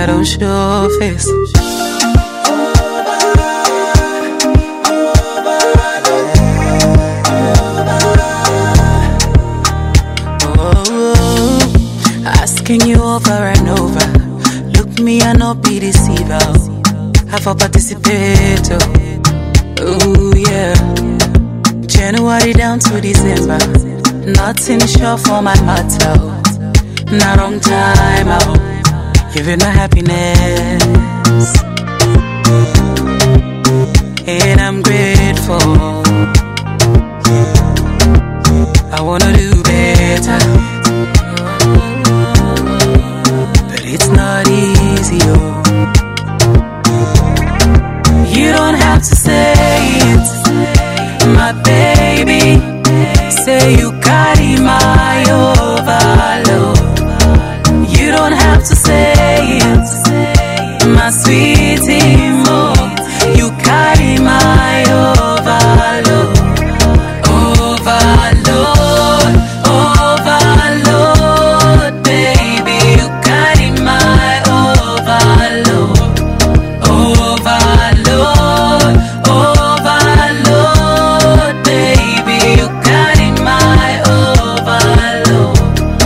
don't show face. Asking you over and over. Look me and not be deceiver. Have a participate. Oh yeah. January down to December. Nothing sure for my matter. Not wrong time out. Giving my happiness. And I'm grateful. I wanna do better. But it's not easy, oh. You don't have to say it, my baby. Say you carry my overload. You don't have to say it, my sweetie mo. You carry my overload. Overload, overload, baby. You carry my overload. Overload, overload, baby. You carry my overload.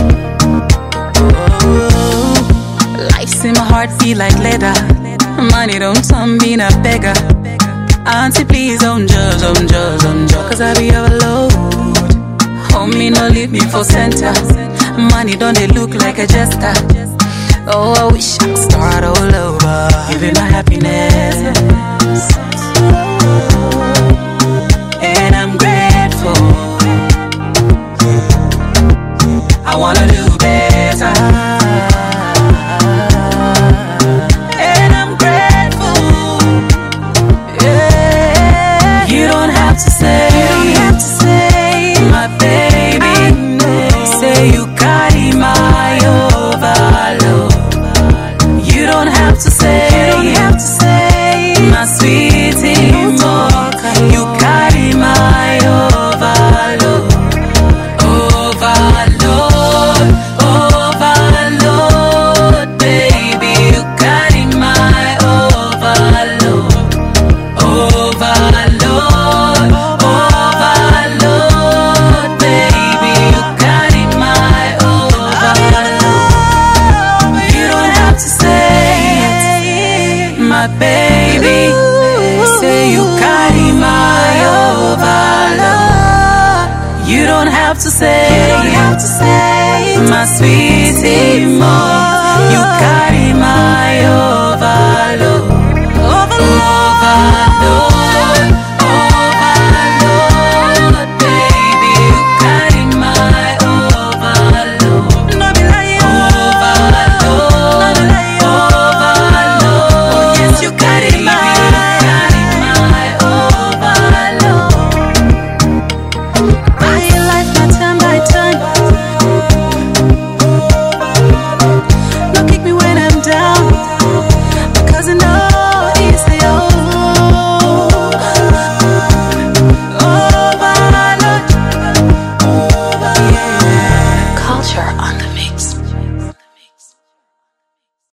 Oh, life's in my heart feel like leather. Money don't turn me a beggar. Auntie, please don't judge, cause I be overload. Homie, no leave me for center. Money don't they look like a jester. Oh, I wish I could start all over. Giving my happiness. And I'm grateful. I wanna do better. And I'm grateful. Yeah. You don't have to say, my baby. Say you carry my overload. You don't have to say, my sweetie mo. You carry my overload. Overload, overload, baby. You carry my overload. Overload, overload, baby. You carry my overload. You don't have to say it, my baby. Say you carry my overload. You don't have to say, my sweetie mo. You carry my overload.